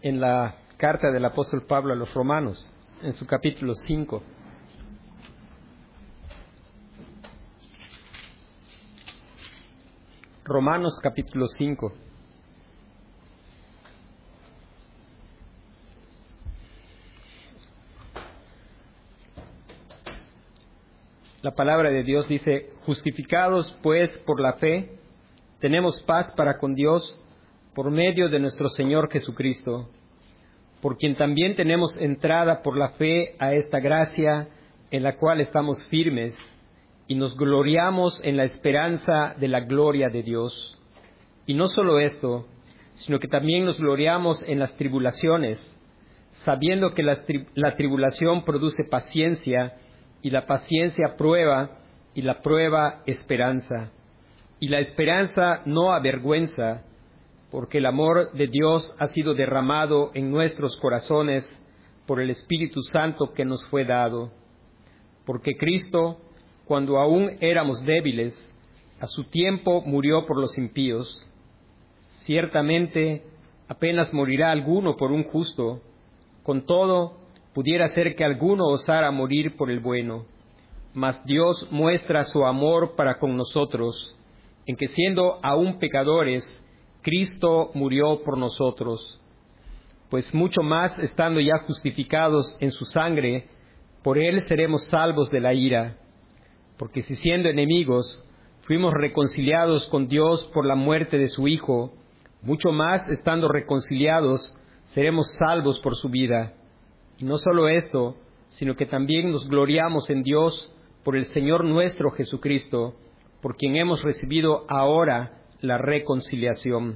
en la carta del apóstol Pablo a los Romanos, en su capítulo 5. Romanos capítulo 5. La palabra de Dios dice: justificados pues por la fe, tenemos paz para con Dios por medio de nuestro Señor Jesucristo, por quien también tenemos entrada por la fe a esta gracia en la cual estamos firmes y nos gloriamos en la esperanza de la gloria de Dios. Y no solo esto, sino que también nos gloriamos en las tribulaciones, sabiendo que la tribulación produce paciencia, y la paciencia prueba, y la prueba esperanza. Y la esperanza no avergüenza, porque el amor de Dios ha sido derramado en nuestros corazones por el Espíritu Santo que nos fue dado. Porque Cristo, cuando aún éramos débiles, a su tiempo murió por los impíos. Ciertamente, apenas morirá alguno por un justo, con todo, pudiera ser que alguno osara morir por el bueno. Mas Dios muestra su amor para con nosotros, en que siendo aún pecadores, Cristo murió por nosotros. Pues mucho más estando ya justificados en su sangre, por él seremos salvos de la ira. Porque si siendo enemigos, fuimos reconciliados con Dios por la muerte de su Hijo, mucho más estando reconciliados, seremos salvos por su vida. Y no solo esto, sino que también nos gloriamos en Dios por el Señor nuestro Jesucristo, por quien hemos recibido ahora la reconciliación.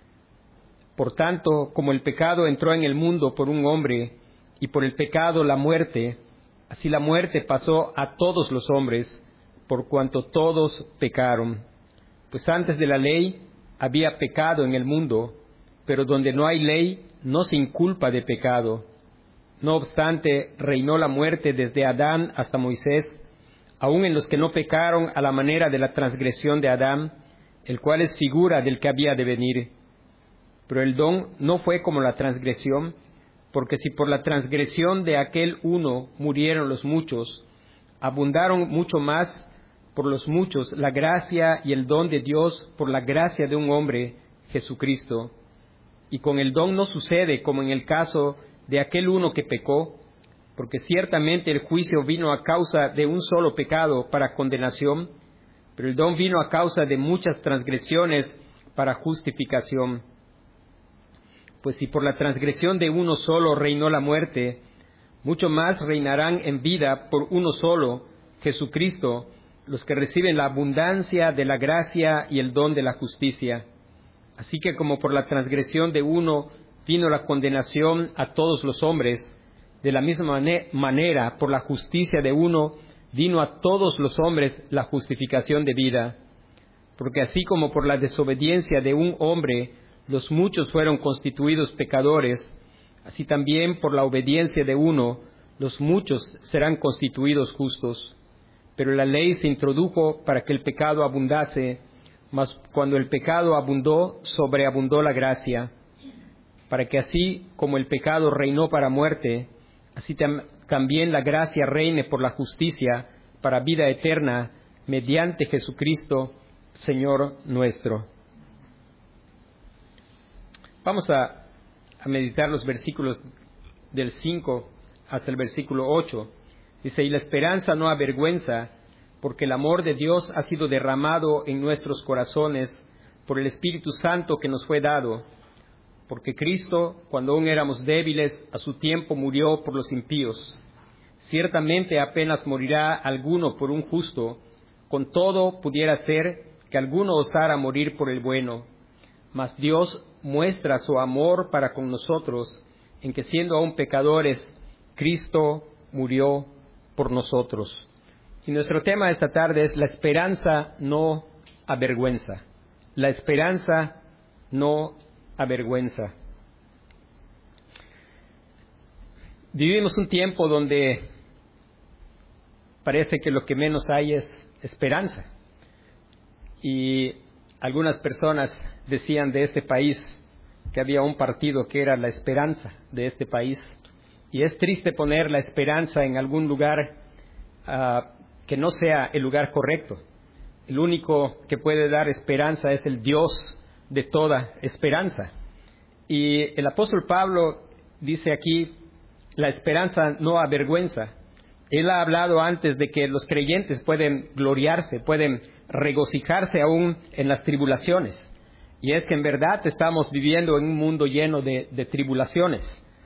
Por tanto, como el pecado entró en el mundo por un hombre, y por el pecado la muerte, así la muerte pasó a todos los hombres, por cuanto todos pecaron. Pues antes de la ley había pecado en el mundo, pero donde no hay ley no se inculpa de pecado. No obstante, reinó la muerte desde Adán hasta Moisés, aun en los que no pecaron a la manera de la transgresión de Adán, el cual es figura del que había de venir. Pero el don no fue como la transgresión, porque si por la transgresión de aquel uno murieron los muchos, abundaron mucho más por los muchos la gracia y el don de Dios por la gracia de un hombre, Jesucristo. Y con el don no sucede como en el caso de aquel uno que pecó, porque ciertamente el juicio vino a causa de un solo pecado para condenación, pero el don vino a causa de muchas transgresiones para justificación. Pues si por la transgresión de uno solo reinó la muerte, mucho más reinarán en vida por uno solo, Jesucristo, los que reciben la abundancia de la gracia y el don de la justicia. Así que como por la transgresión de uno vino la condenación a todos los hombres, de la misma manera, por la justicia de uno, vino a todos los hombres la justificación de vida. Porque así como por la desobediencia de un hombre los muchos fueron constituidos pecadores, así también por la obediencia de uno los muchos serán constituidos justos. Pero la ley se introdujo para que el pecado abundase, mas cuando el pecado abundó, sobreabundó la gracia, para que así como el pecado reinó para muerte, así también la gracia reine por la justicia para vida eterna, mediante Jesucristo, Señor nuestro. Vamos a meditar los versículos del 5 hasta el versículo 8. Dice: y la esperanza no avergüenza, porque el amor de Dios ha sido derramado en nuestros corazones por el Espíritu Santo que nos fue dado. Porque Cristo, cuando aún éramos débiles, a su tiempo murió por los impíos. Ciertamente apenas morirá alguno por un justo, con todo pudiera ser que alguno osara morir por el bueno. Mas Dios muestra su amor para con nosotros, en que siendo aún pecadores, Cristo murió por nosotros. Y nuestro tema de esta tarde es: la esperanza no avergüenza. La esperanza no avergüenza. Vivimos un tiempo donde parece que lo que menos hay es esperanza. Y algunas personas decían de este país que había un partido que era la esperanza de este país. Y es triste poner la esperanza en algún lugar que no sea el lugar correcto. El único que puede dar esperanza es el Dios de toda esperanza. Y el apóstol Pablo dice aquí, la esperanza no avergüenza. Él ha hablado antes de que los creyentes pueden gloriarse, pueden regocijarse aún en las tribulaciones. Y es que en verdad estamos viviendo en un mundo lleno de tribulaciones.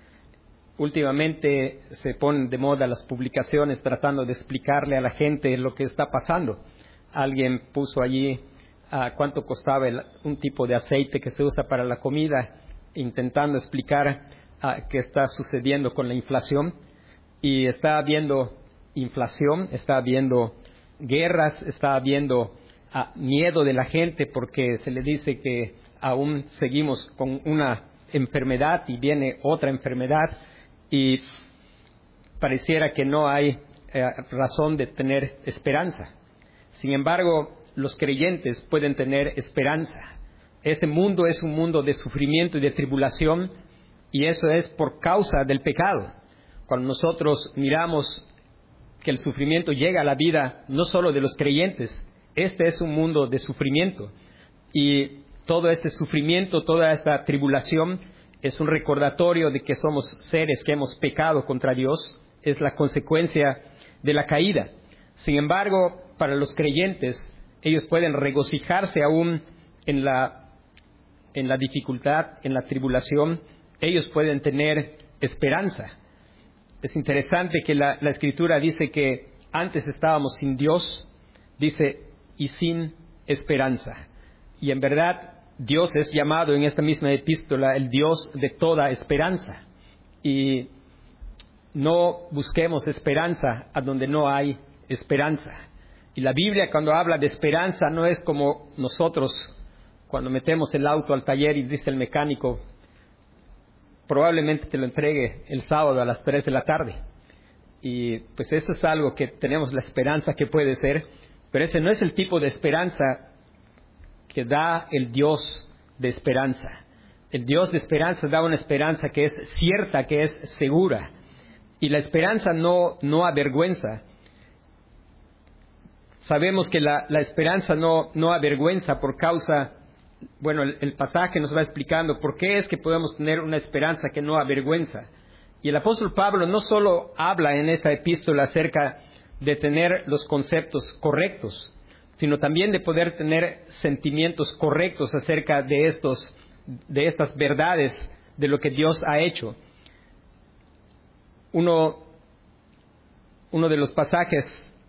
Últimamente se ponen de moda las publicaciones tratando de explicarle a la gente lo que está pasando. Alguien puso allí cuánto costaba un tipo de aceite que se usa para la comida, intentando explicar qué está sucediendo con la inflación. Y está habiendo inflación, está habiendo guerras, está habiendo miedo de la gente porque se le dice que aún seguimos con una enfermedad y viene otra enfermedad y pareciera que no hay razón de tener esperanza. Sin embargo, los creyentes pueden tener esperanza. Este mundo es un mundo de sufrimiento y de tribulación y eso es por causa del pecado. Cuando nosotros miramos que el sufrimiento llega a la vida no solo de los creyentes, este es un mundo de sufrimiento. Y todo este sufrimiento, toda esta tribulación es un recordatorio de que somos seres que hemos pecado contra Dios. Es la consecuencia de la caída. Sin embargo, para los creyentes, ellos pueden regocijarse aún en la dificultad, en la tribulación. Ellos pueden tener esperanza. Es interesante que la Escritura dice que antes estábamos sin Dios, dice, y sin esperanza. Y en verdad, Dios es llamado en esta misma epístola el Dios de toda esperanza. Y no busquemos esperanza a donde no hay esperanza. Y la Biblia, cuando habla de esperanza, no es como nosotros cuando metemos el auto al taller y dice el mecánico, probablemente te lo entregue el sábado a las 3 de la tarde. Y pues eso es algo que tenemos la esperanza que puede ser, pero ese no es el tipo de esperanza que da el Dios de esperanza. El Dios de esperanza da una esperanza que es cierta, que es segura. Y la esperanza no avergüenza. Sabemos que la esperanza no avergüenza por causa. Bueno, el pasaje nos va explicando por qué es que podemos tener una esperanza que no avergüenza. Y el apóstol Pablo no solo habla en esta epístola acerca de tener los conceptos correctos, sino también de poder tener sentimientos correctos acerca de estas verdades, de lo que Dios ha hecho. Uno de los pasajes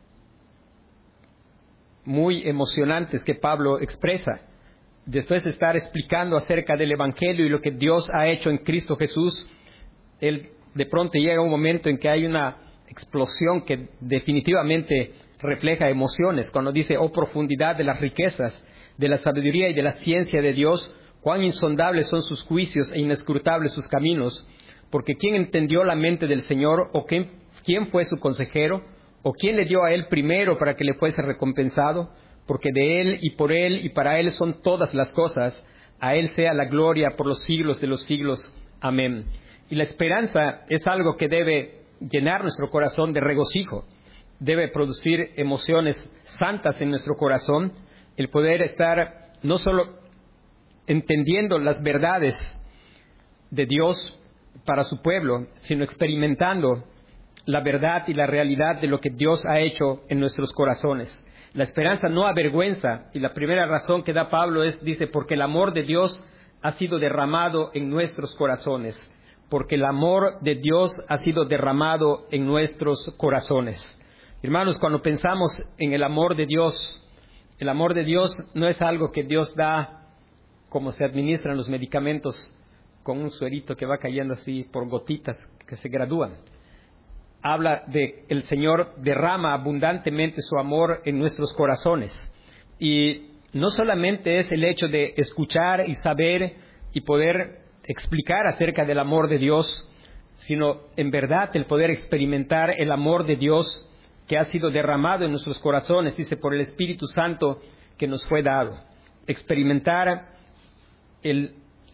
muy emocionantes que Pablo expresa, después de estar explicando acerca del Evangelio y lo que Dios ha hecho en Cristo Jesús, él de pronto llega un momento en que hay una explosión que definitivamente refleja emociones, cuando dice, oh profundidad de las riquezas, de la sabiduría y de la ciencia de Dios, cuán insondables son sus juicios e inescrutables sus caminos, porque ¿quién entendió la mente del Señor? ¿O quién fue su consejero? ¿O quién le dio a él primero para que le fuese recompensado? Porque de Él y para Él son todas las cosas. A Él sea la gloria por los siglos de los siglos. Amén. Y la esperanza es algo que debe llenar nuestro corazón de regocijo. Debe producir emociones santas en nuestro corazón. El poder estar no solo entendiendo las verdades de Dios para su pueblo, sino experimentando la verdad y la realidad de lo que Dios ha hecho en nuestros corazones. La esperanza no avergüenza, y la primera razón que da Pablo dice, porque el amor de Dios ha sido derramado en nuestros corazones. Porque el amor de Dios ha sido derramado en nuestros corazones. Hermanos, cuando pensamos en el amor de Dios no es algo que Dios da como se administran los medicamentos con un suerito que va cayendo así por gotitas que se gradúan. Habla de el Señor derrama abundantemente su amor en nuestros corazones. Y no solamente es el hecho de escuchar y saber y poder explicar acerca del amor de Dios, sino en verdad el poder experimentar el amor de Dios que ha sido derramado en nuestros corazones, dice, por el Espíritu Santo que nos fue dado. Experimentar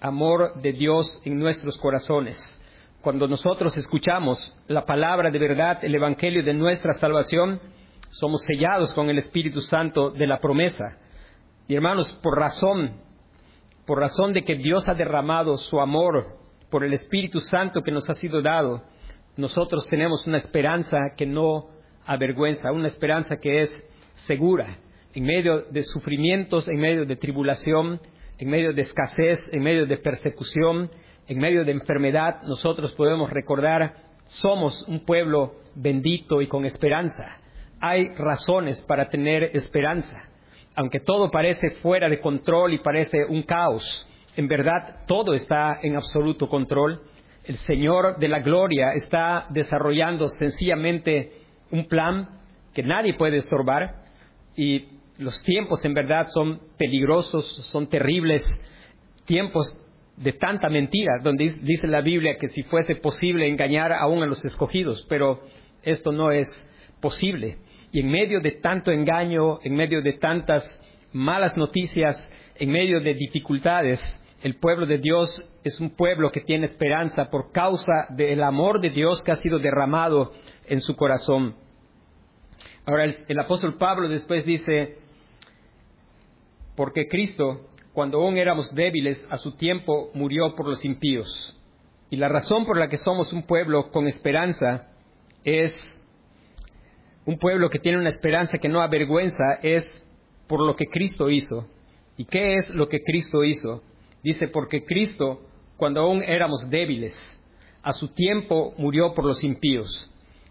amor de Dios en nuestros corazones. Cuando nosotros escuchamos la palabra de verdad, el evangelio de nuestra salvación, somos sellados con el Espíritu Santo de la promesa. Y hermanos, por razón de que Dios ha derramado su amor por el Espíritu Santo que nos ha sido dado, nosotros tenemos una esperanza que no avergüenza, una esperanza que es segura. En medio de sufrimientos, en medio de tribulación, en medio de escasez, en medio de persecución, en medio de enfermedad, nosotros podemos recordar, somos un pueblo bendito y con esperanza. Hay razones para tener esperanza. Aunque todo parece fuera de control y parece un caos, en verdad todo está en absoluto control. El Señor de la gloria está desarrollando sencillamente un plan que nadie puede estorbar, y los tiempos en verdad son peligrosos, son terribles, tiempos de tanta mentira, donde dice la Biblia que si fuese posible engañar aún a los escogidos, pero esto no es posible. Y en medio de tanto engaño, en medio de tantas malas noticias, en medio de dificultades, el pueblo de Dios es un pueblo que tiene esperanza por causa del amor de Dios que ha sido derramado en su corazón. Ahora el apóstol Pablo después dice, porque Cristo, cuando aún éramos débiles, a su tiempo murió por los impíos. Y la razón por la que somos un pueblo con esperanza es un pueblo que tiene una esperanza que no avergüenza, es por lo que Cristo hizo. ¿Y qué es lo que Cristo hizo? Dice, porque Cristo, cuando aún éramos débiles, a su tiempo murió por los impíos.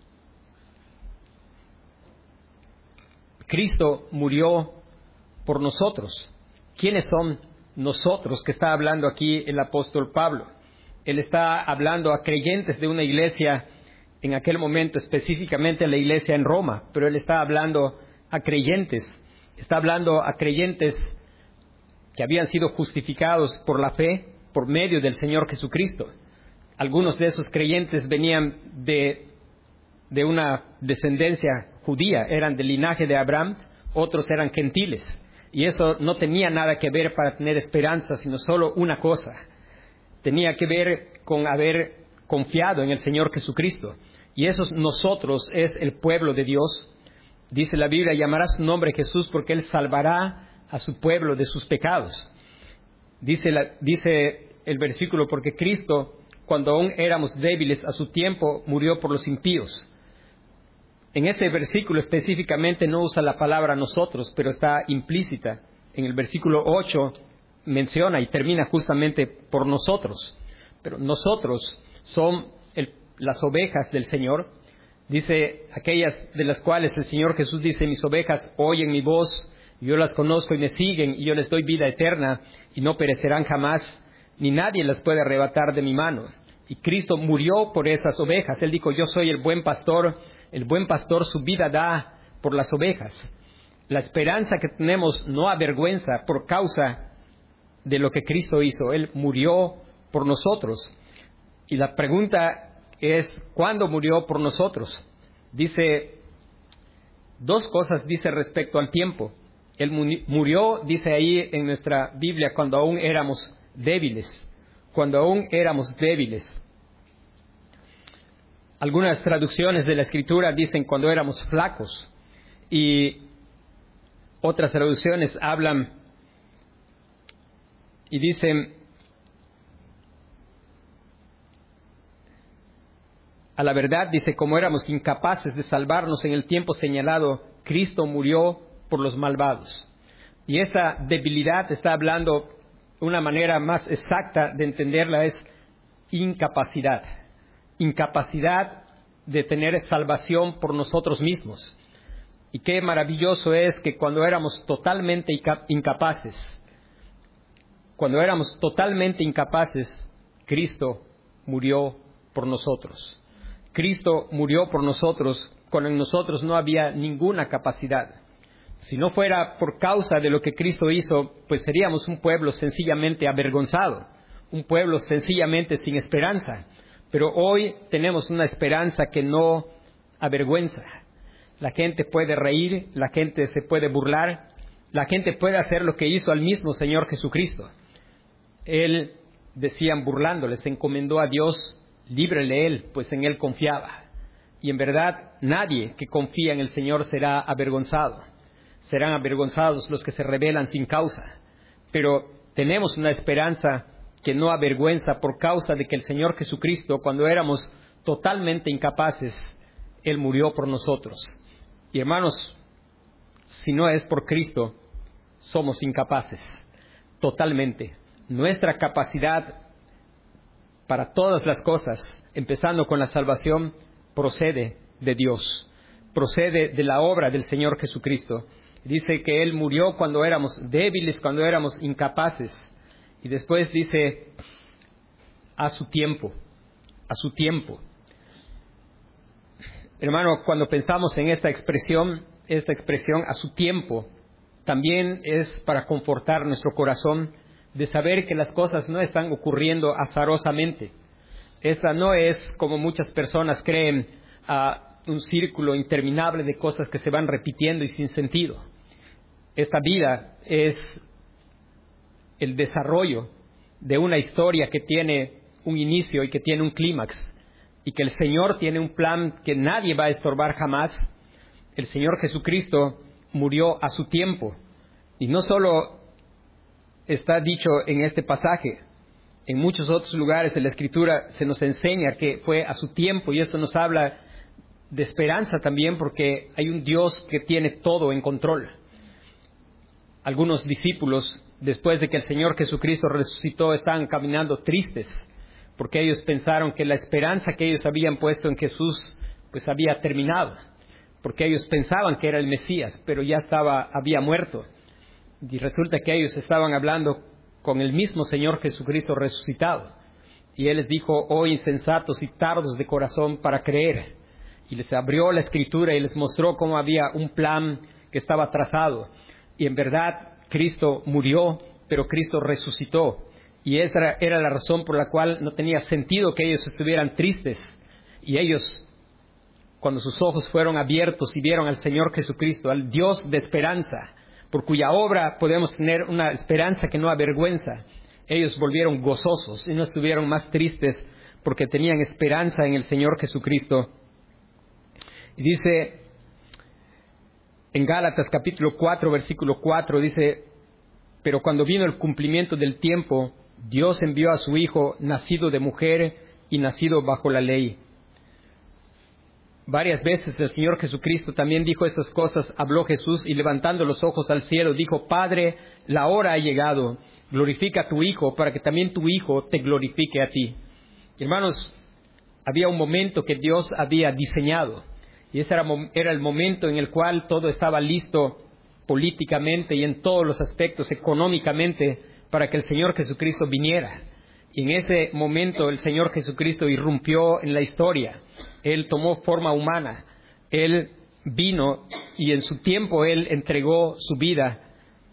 Cristo murió por nosotros. ¿Quiénes son nosotros que está hablando aquí el apóstol Pablo? Él está hablando a creyentes de una iglesia, en aquel momento específicamente la iglesia en Roma, pero él está hablando a creyentes. Está hablando a creyentes que habían sido justificados por la fe, por medio del Señor Jesucristo. Algunos de esos creyentes venían de una descendencia judía, eran del linaje de Abraham, otros eran gentiles. Y eso no tenía nada que ver para tener esperanza, sino solo una cosa. Tenía que ver con haber confiado en el Señor Jesucristo. Y esos nosotros es el pueblo de Dios. Dice la Biblia, llamará su nombre Jesús porque Él salvará a su pueblo de sus pecados. Dice el versículo, porque Cristo, cuando aún éramos débiles, a su tiempo murió por los impíos. En este versículo específicamente no usa la palabra nosotros, pero está implícita. En el versículo 8 menciona y termina justamente por nosotros. Pero nosotros son las ovejas del Señor. Dice, aquellas de las cuales el Señor Jesús dice, mis ovejas oyen mi voz, yo las conozco y me siguen, y yo les doy vida eterna, y no perecerán jamás, ni nadie las puede arrebatar de mi mano. Y Cristo murió por esas ovejas. Él dijo, yo soy el buen pastor su vida da por las ovejas. La esperanza que tenemos no avergüenza por causa de lo que Cristo hizo. Él murió por nosotros. Y la pregunta es, ¿cuándo murió por nosotros? Dice, dos cosas dice respecto al tiempo. Él murió, dice ahí en nuestra Biblia, cuando aún éramos débiles. Cuando aún éramos débiles. Algunas traducciones de la Escritura dicen cuando éramos flacos. Y otras traducciones hablan y dicen, a la verdad, dice, como éramos incapaces de salvarnos en el tiempo señalado, Cristo murió por los malvados. Y esa debilidad está hablando, una manera más exacta de entenderla es incapacidad. Incapacidad de tener salvación por nosotros mismos. Y qué maravilloso es que cuando éramos totalmente incapaces, Cristo murió por nosotros. Cristo murió por nosotros cuando en nosotros no había ninguna capacidad. Si no fuera por causa de lo que Cristo hizo, pues seríamos un pueblo sencillamente avergonzado, un pueblo sencillamente sin esperanza. Pero hoy tenemos una esperanza que no avergüenza. La gente puede reír, la gente se puede burlar, la gente puede hacer lo que hizo al mismo Señor Jesucristo. Él decían burlándole, se encomendó a Dios, líbrele Él, pues en Él confiaba. Y en verdad, nadie que confía en el Señor será avergonzado. Serán avergonzados los que se rebelan sin causa. Pero tenemos una esperanza que no avergüenza por causa de que el Señor Jesucristo, cuando éramos totalmente incapaces, Él murió por nosotros. Y hermanos, si no es por Cristo, somos incapaces, totalmente. Nuestra capacidad para todas las cosas, empezando con la salvación, procede de Dios, procede de la obra del Señor Jesucristo. Dice que Él murió cuando éramos débiles, cuando éramos incapaces. Y después dice, a su tiempo, a su tiempo. Hermano, cuando pensamos en esta expresión a su tiempo, también es para confortar nuestro corazón de saber que las cosas no están ocurriendo azarosamente. Esta no es, como muchas personas creen, un círculo interminable de cosas que se van repitiendo y sin sentido. Esta vida es el desarrollo de una historia que tiene un inicio y que tiene un clímax, y que el Señor tiene un plan que nadie va a estorbar jamás. El Señor Jesucristo murió a su tiempo, y no solo está dicho en este pasaje, en muchos otros lugares de la Escritura se nos enseña que fue a su tiempo, y esto nos habla de esperanza también, porque hay un Dios que tiene todo en control. Algunos discípulos, después de que el Señor Jesucristo resucitó, estaban caminando tristes, porque ellos pensaron que la esperanza que ellos habían puesto en Jesús pues había terminado, porque ellos pensaban que era el Mesías, pero ya había muerto. Y resulta que ellos estaban hablando con el mismo Señor Jesucristo resucitado. Y Él les dijo, oh insensatos y tardos de corazón para creer. Y les abrió la Escritura y les mostró cómo había un plan que estaba trazado. Y en verdad Cristo murió, pero Cristo resucitó. Y esa era la razón por la cual no tenía sentido que ellos estuvieran tristes. Y ellos, cuando sus ojos fueron abiertos y vieron al Señor Jesucristo, al Dios de esperanza, por cuya obra podemos tener una esperanza que no avergüenza, ellos volvieron gozosos y no estuvieron más tristes porque tenían esperanza en el Señor Jesucristo. Y dice en Gálatas capítulo 4, versículo 4, dice, pero cuando vino el cumplimiento del tiempo, Dios envió a su Hijo, nacido de mujer y nacido bajo la ley. Varias veces el Señor Jesucristo también dijo estas cosas, habló Jesús y levantando los ojos al cielo dijo, Padre, la hora ha llegado, glorifica a tu Hijo para que también tu Hijo te glorifique a ti. Hermanos, había un momento que Dios había diseñado y ese era el momento en el cual todo estaba listo políticamente y en todos los aspectos, económicamente, para que el Señor Jesucristo viniera. Y en ese momento el Señor Jesucristo irrumpió en la historia. Él tomó forma humana. Él vino y en su tiempo Él entregó su vida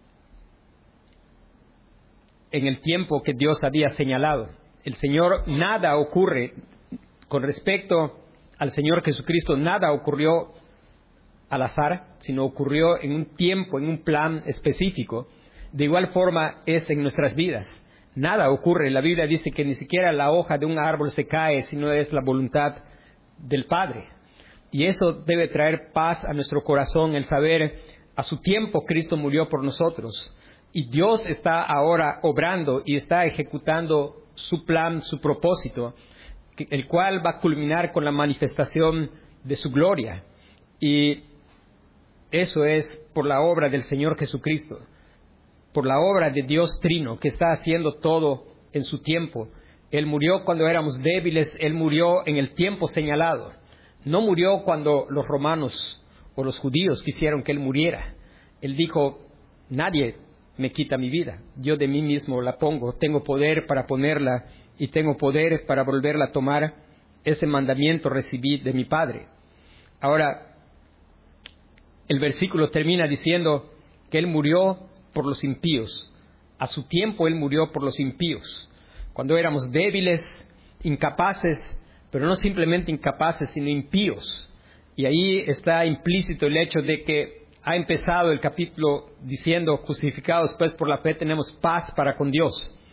en el tiempo que Dios había señalado. El Señor, nada ocurre con respecto al Señor Jesucristo, nada ocurrió al azar, sino ocurrió en un tiempo, en un plan específico. De igual forma es en nuestras vidas. Nada ocurre. La Biblia dice que ni siquiera la hoja de un árbol se cae si no es la voluntad del Padre. Y eso debe traer paz a nuestro corazón, el saber, a su tiempo Cristo murió por nosotros. Y Dios está ahora obrando y está ejecutando su plan, su propósito, el cual va a culminar con la manifestación de su gloria. Y eso es por la obra del Señor Jesucristo, por la obra de Dios Trino, que está haciendo todo en su tiempo. Él murió cuando éramos débiles, Él murió en el tiempo señalado. No murió cuando los romanos o los judíos quisieron que Él muriera. Él dijo, nadie me quita mi vida, yo de mí mismo la pongo, tengo poder para ponerla y tengo poder para volverla a tomar. Ese mandamiento recibí de mi Padre. Ahora, el versículo termina diciendo que Él murió por los impíos. A su tiempo Él murió por los impíos. Cuando éramos débiles, incapaces, pero no simplemente incapaces, sino impíos. Y ahí está implícito el hecho de que ha empezado el capítulo diciendo, justificados pues por la fe tenemos paz para con Dios.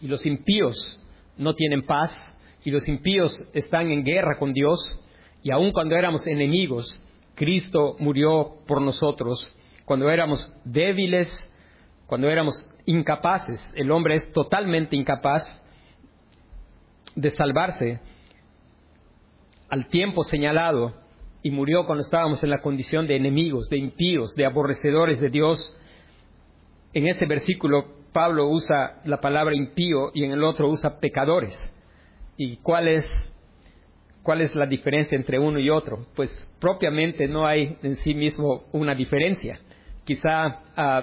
y los impíos no tienen paz, y los impíos están en guerra con Dios, y aun cuando éramos enemigos, Cristo murió por nosotros. Cuando éramos débiles, cuando éramos incapaces, el hombre es totalmente incapaz de salvarse al tiempo señalado, y murió cuando estábamos en la condición de enemigos, de impíos, de aborrecedores de Dios. En este versículo Pablo usa la palabra impío y en el otro usa pecadores. ¿Y cuál es la diferencia entre uno y otro? Pues propiamente no hay en sí mismo una diferencia. Quizá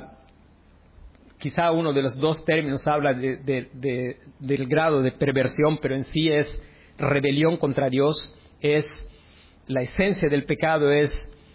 uno de los dos términos habla del grado de perversión, pero en sí es rebelión contra Dios. La esencia del pecado es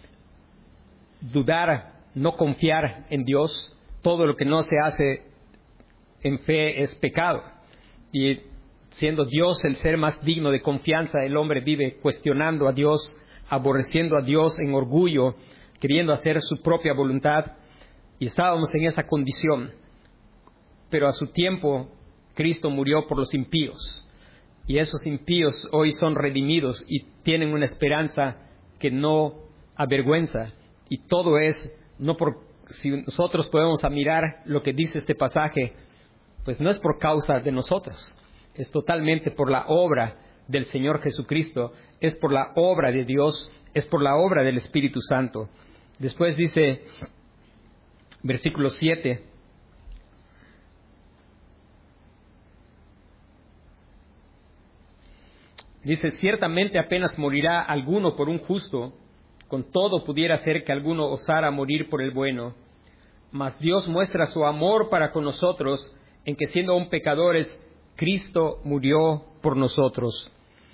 dudar, no confiar en Dios. Todo lo que no se hace en fe es pecado. Y siendo Dios el ser más digno de confianza, el hombre vive cuestionando a Dios, aborreciendo a Dios en orgullo, queriendo hacer su propia voluntad. Y estábamos en esa condición. Pero a su tiempo, Cristo murió por los impíos. Y esos impíos hoy son redimidos y tienen una esperanza que no avergüenza. Y todo es, si nosotros podemos mirar lo que dice este pasaje, pues no es por causa de nosotros. Es totalmente por la obra del Señor Jesucristo. Es por la obra de Dios. Es por la obra del Espíritu Santo. Después dice, versículo 7. Dice, ciertamente apenas morirá alguno por un justo, con todo pudiera ser que alguno osara morir por el bueno. Mas Dios muestra su amor para con nosotros, en que siendo aún pecadores, Cristo murió por nosotros.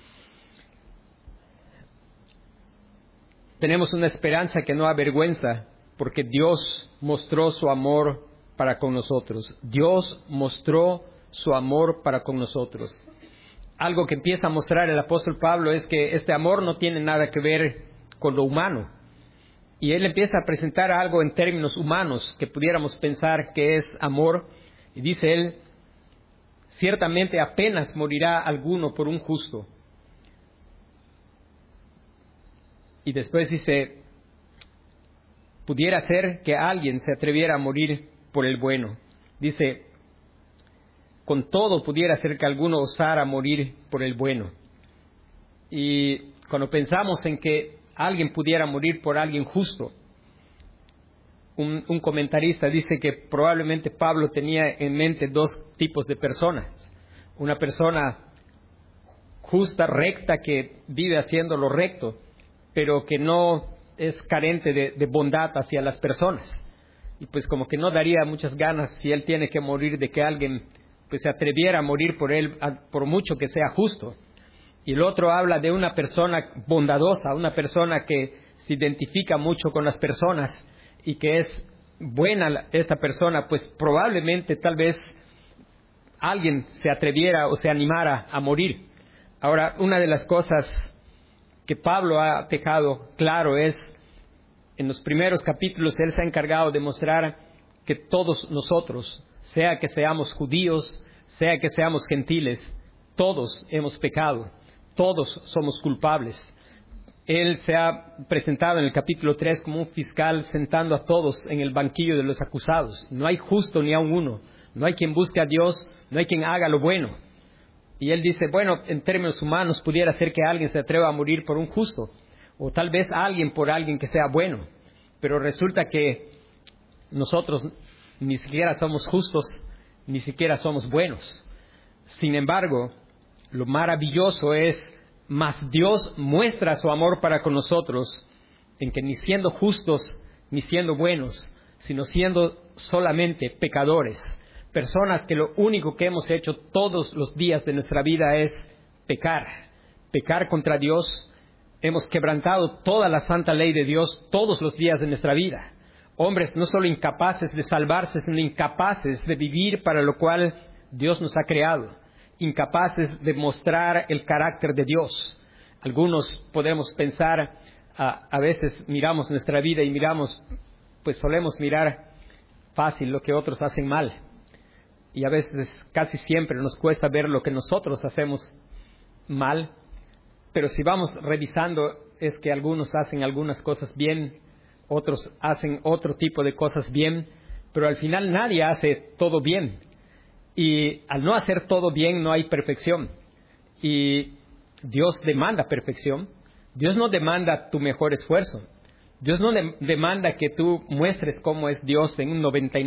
Tenemos una esperanza que no avergüenza, porque Dios mostró su amor para con nosotros. Dios mostró su amor para con nosotros. Algo que empieza a mostrar el apóstol Pablo es que este amor no tiene nada que ver con lo humano. Y él empieza a presentar algo en términos humanos que pudiéramos pensar que es amor. Y dice él, ciertamente apenas morirá alguno por un justo. Y después dice, pudiera ser que alguien se atreviera a morir por el bueno. Dice, con todo pudiera ser que alguno osara morir por el bueno. Y cuando pensamos en que alguien pudiera morir por alguien justo, un comentarista dice que probablemente Pablo tenía en mente dos tipos de personas. Una persona justa, recta, que vive haciendo lo recto, pero que no es carente de bondad hacia las personas. Y pues como que no daría muchas ganas, si él tiene que morir, de que alguien pues se atreviera a morir por él, por mucho que sea justo. Y el otro habla de una persona bondadosa, una persona que se identifica mucho con las personas y que es buena esta persona, pues probablemente tal vez alguien se atreviera o se animara a morir. Ahora, una de las cosas que Pablo ha dejado claro es, en los primeros capítulos, él se ha encargado de mostrar que todos nosotros, sea que seamos judíos, sea que seamos gentiles, todos hemos pecado, todos somos culpables. Él se ha presentado en el capítulo 3 como un fiscal sentando a todos en el banquillo de los acusados. No hay justo ni aun uno, no hay quien busque a Dios, no hay quien haga lo bueno. Y él dice, bueno, en términos humanos pudiera ser que alguien se atreva a morir por un justo, o tal vez alguien por alguien que sea bueno, pero resulta que nosotros ni siquiera somos justos, ni siquiera somos buenos. Sin embargo, lo maravilloso es, mas Dios muestra su amor para con nosotros, en que ni siendo justos, ni siendo buenos, sino siendo solamente pecadores, personas que lo único que hemos hecho todos los días de nuestra vida es pecar contra Dios. Hemos quebrantado toda la santa ley de Dios todos los días de nuestra vida. Hombres no solo incapaces de salvarse, sino incapaces de vivir para lo cual Dios nos ha creado. Incapaces de mostrar el carácter de Dios. Algunos podemos pensar, a veces miramos nuestra vida y solemos mirar fácil lo que otros hacen mal. y a veces casi siempre nos cuesta ver lo que nosotros hacemos mal, pero si vamos revisando es que algunos hacen algunas cosas bien, otros hacen otro tipo de cosas bien, pero al final nadie hace todo bien. Y al no hacer todo bien no hay perfección. Y Dios demanda perfección. Dios no demanda tu mejor esfuerzo. Dios no demanda que tú muestres cómo es Dios en un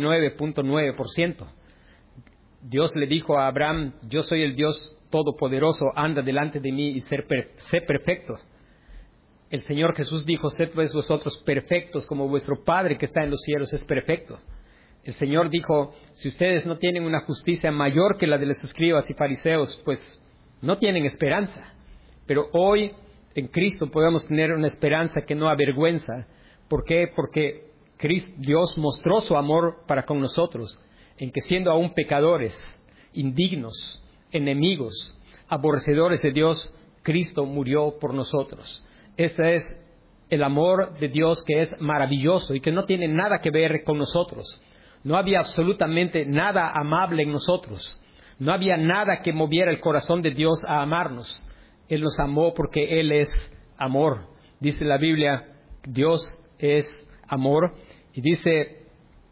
99.9%. Dios le dijo a Abraham, yo soy el Dios todopoderoso, anda delante de mí y sé perfecto. El Señor Jesús dijo, sed pues vosotros perfectos como vuestro Padre que está en los cielos es perfecto. El Señor dijo, si ustedes no tienen una justicia mayor que la de los escribas y fariseos, pues no tienen esperanza. Pero hoy en Cristo podemos tener una esperanza que no avergüenza. ¿Por qué? Porque Dios mostró su amor para con nosotros, en que siendo aún pecadores, indignos, enemigos, aborrecedores de Dios, Cristo murió por nosotros. Este es el amor de Dios que es maravilloso y que no tiene nada que ver con nosotros. No había absolutamente nada amable en nosotros. No había nada que moviera el corazón de Dios a amarnos. Él nos amó porque Él es amor. Dice la Biblia, Dios es amor. Y dice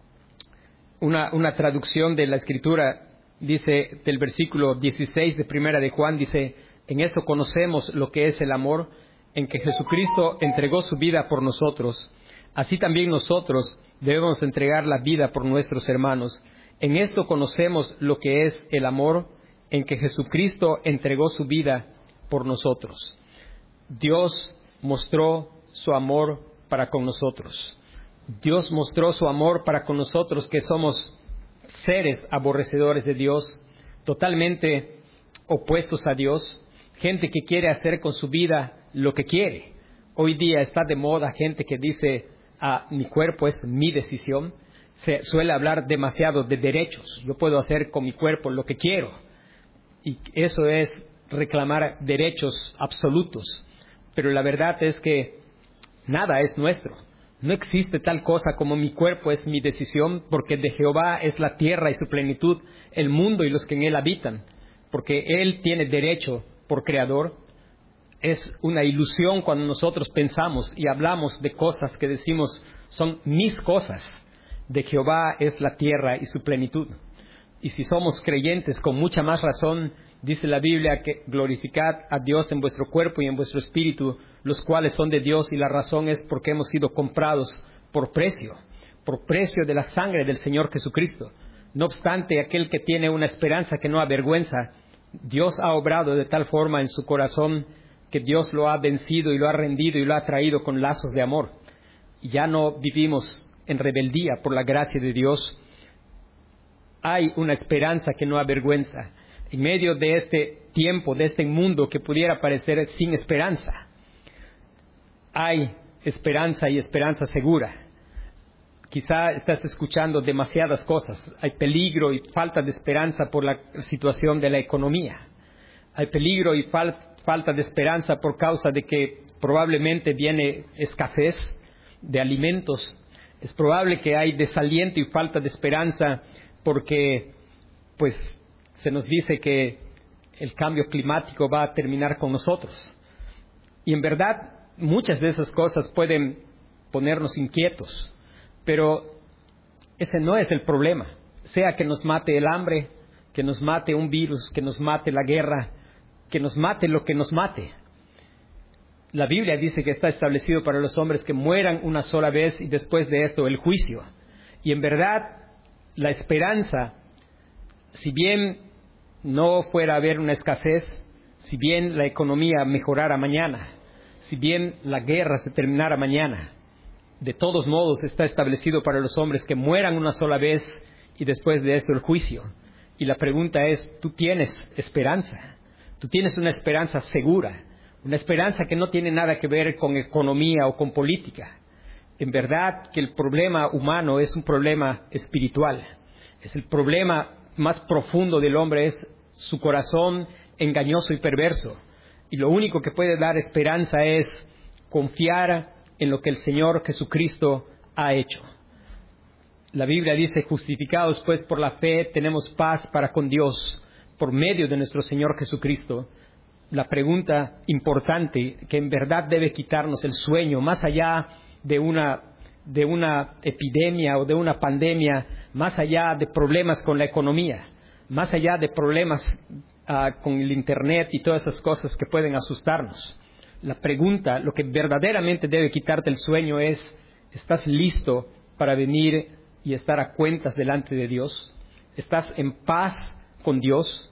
una traducción de la Escritura, dice del versículo 16 de Primera de Juan, dice, en eso conocemos lo que es el amor, en que Jesucristo entregó su vida por nosotros. Así también nosotros debemos entregar la vida por nuestros hermanos. En esto conocemos lo que es el amor, en que Jesucristo entregó su vida por nosotros. Dios mostró su amor para con nosotros. Dios mostró su amor para con nosotros, que somos seres aborrecedores de Dios, totalmente opuestos a Dios, gente que quiere hacer con su vida lo que quiere. Hoy día está de moda gente que dice, mi cuerpo es mi decisión. Se suele hablar demasiado de derechos. Yo puedo hacer con mi cuerpo lo que quiero. Y eso es reclamar derechos absolutos. Pero la verdad es que nada es nuestro. No existe tal cosa como mi cuerpo es mi decisión, porque de Jehová es la tierra y su plenitud, el mundo y los que en él habitan. Porque Él tiene derecho por creador. Es una ilusión cuando nosotros pensamos y hablamos de cosas que decimos son mis cosas. De Jehová es la tierra y su plenitud. Y si somos creyentes, con mucha más razón, dice la Biblia que glorificad a Dios en vuestro cuerpo y en vuestro espíritu, los cuales son de Dios, y la razón es porque hemos sido comprados por precio de la sangre del Señor Jesucristo. No obstante, aquel que tiene una esperanza que no avergüenza, Dios ha obrado de tal forma en su corazón que Dios lo ha vencido y lo ha rendido y lo ha traído con lazos de amor. Y ya no vivimos en rebeldía por la gracia de Dios. Hay una esperanza que no avergüenza. En medio de este tiempo, de este mundo que pudiera parecer sin esperanza, hay esperanza y esperanza segura. Quizá estás escuchando demasiadas cosas. Hay peligro y falta de esperanza por la situación de la economía. Hay peligro y falta de esperanza por causa de que probablemente viene escasez de alimentos. Es probable que hay desaliento y falta de esperanza porque pues se nos dice que el cambio climático va a terminar con nosotros. Y en verdad muchas de esas cosas pueden ponernos inquietos, pero ese no es el problema. Sea que nos mate el hambre, que nos mate un virus, que nos mate la guerra, que nos mate lo que nos mate. La Biblia dice que está establecido para los hombres que mueran una sola vez y después de esto el juicio. Y en verdad la esperanza, si bien no fuera a haber una escasez, si bien la economía mejorara mañana, si bien la guerra se terminara mañana, de todos modos está establecido para los hombres que mueran una sola vez y después de esto el juicio. Y la pregunta es, ¿tú tienes esperanza? ¿Tú tienes una esperanza segura? Una esperanza que no tiene nada que ver con economía o con política. En verdad que el problema humano es un problema espiritual. Es el problema más profundo del hombre, es su corazón engañoso y perverso. Y lo único que puede dar esperanza es confiar en lo que el Señor Jesucristo ha hecho. La Biblia dice, justificados pues por la fe, tenemos paz para con Dios por medio de nuestro Señor Jesucristo. La pregunta importante que en verdad debe quitarnos el sueño, más allá de una epidemia o de una pandemia, más allá de problemas con la economía, más allá de problemas con el Internet y todas esas cosas que pueden asustarnos. La pregunta, lo que verdaderamente debe quitarte el sueño es, ¿estás listo para venir y estar a cuentas delante de Dios? ¿Estás en paz con Dios?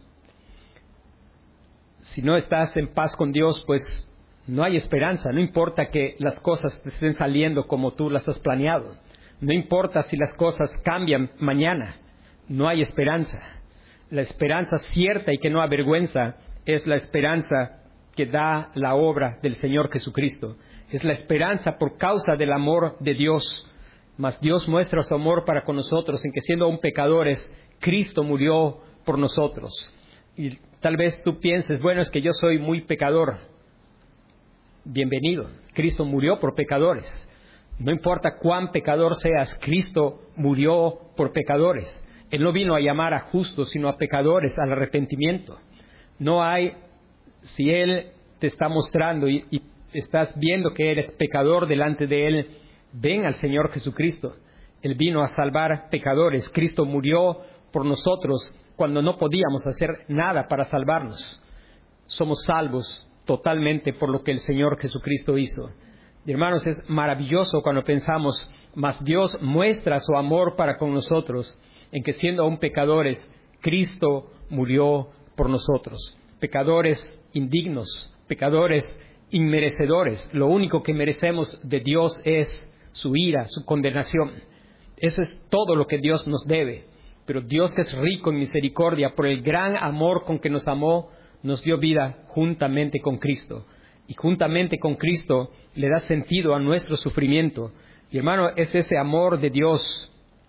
Si no estás en paz con Dios, pues no hay esperanza. No importa que las cosas te estén saliendo como tú las has planeado. No importa si las cosas cambian mañana. No hay esperanza. La esperanza cierta y que no avergüenza es la esperanza que da la obra del Señor Jesucristo. Es la esperanza por causa del amor de Dios. Mas Dios muestra su amor para con nosotros en que siendo aún pecadores, Cristo murió por nosotros. Y tal vez tú pienses, bueno, es que yo soy muy pecador. Bienvenido. Cristo murió por pecadores. No importa cuán pecador seas, Cristo murió por pecadores. Él no vino a llamar a justos, sino a pecadores, al arrepentimiento. No hay, si Él te está mostrando y estás viendo que eres pecador delante de Él, ven al Señor Jesucristo. Él vino a salvar pecadores. Cristo murió por nosotros cuando no podíamos hacer nada para salvarnos. Somos salvos totalmente por lo que el Señor Jesucristo hizo. Y hermanos, es maravilloso cuando pensamos, mas Dios muestra su amor para con nosotros, en que siendo aún pecadores, Cristo murió por nosotros. Pecadores indignos, pecadores inmerecedores. Lo único que merecemos de Dios es su ira, su condenación. Eso es todo lo que Dios nos debe. Pero Dios, que es rico en misericordia, por el gran amor con que nos amó, nos dio vida juntamente con Cristo. Y juntamente con Cristo le da sentido a nuestro sufrimiento. Y hermano, es ese amor de Dios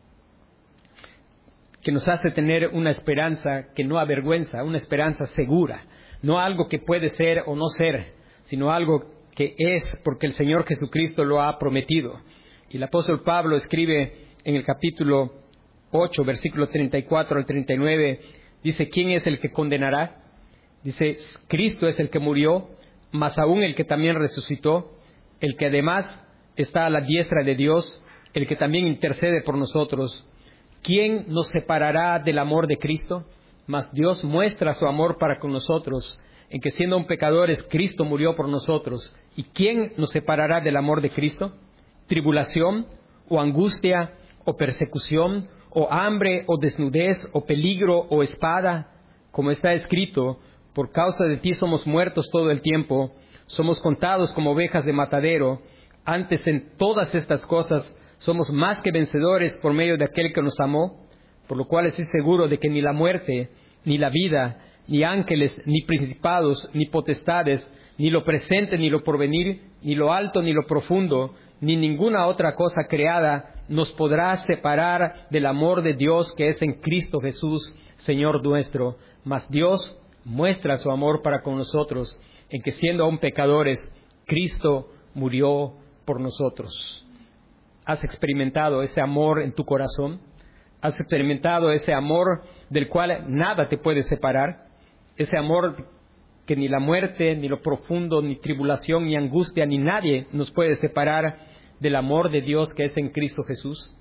que nos hace tener una esperanza que no avergüenza, una esperanza segura. No algo que puede ser o no ser, sino algo que es porque el Señor Jesucristo lo ha prometido. Y el apóstol Pablo escribe en el capítulo 8, versículo 34 al 39, dice, ¿quién es el que condenará? Dice, Cristo es el que murió, mas aún el que también resucitó, el que además está a la diestra de Dios, el que también intercede por nosotros. ¿Quién nos separará del amor de Cristo? Mas Dios muestra su amor para con nosotros, en que siendo aún pecadores, Cristo murió por nosotros. ¿Y quién nos separará del amor de Cristo? ¿Tribulación, o angustia, o persecución, o hambre, o desnudez, o peligro, o espada? Como está escrito, por causa de ti somos muertos todo el tiempo, somos contados como ovejas de matadero. Antes en todas estas cosas somos más que vencedores por medio de aquel que nos amó, por lo cual estoy seguro de que ni la muerte, ni la vida, ni ángeles, ni principados, ni potestades, ni lo presente, ni lo porvenir, ni lo alto, ni lo profundo, ni ninguna otra cosa creada nos podrá separar del amor de Dios que es en Cristo Jesús, Señor nuestro. Mas Dios muestra su amor para con nosotros, en que siendo aún pecadores, Cristo murió por nosotros. ¿Has experimentado ese amor en tu corazón? ¿Has experimentado ese amor del cual nada te puede separar? Ese amor que ni la muerte, ni lo profundo, ni tribulación, ni angustia, ni nadie nos puede separar del amor de Dios que es en Cristo Jesús.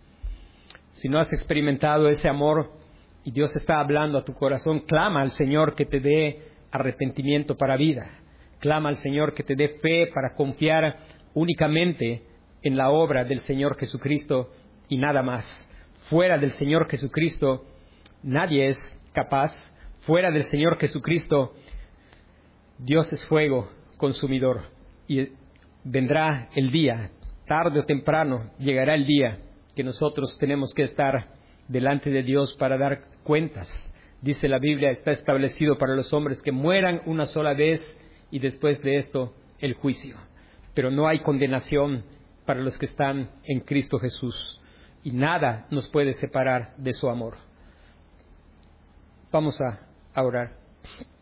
Si no has experimentado ese amor y Dios está hablando a tu corazón, clama al Señor que te dé arrepentimiento para vida. Clama al Señor que te dé fe para confiar únicamente en la obra del Señor Jesucristo y nada más. Fuera del Señor Jesucristo nadie es capaz. Fuera del Señor Jesucristo Dios es fuego consumidor. Y vendrá el día, tarde o temprano, llegará el día que nosotros tenemos que estar delante de Dios para dar cuentas. Dice la Biblia, está establecido para los hombres que mueran una sola vez y después de esto el juicio. Pero no hay condenación para los que están en Cristo Jesús. Y nada nos puede separar de su amor. Vamos a orar.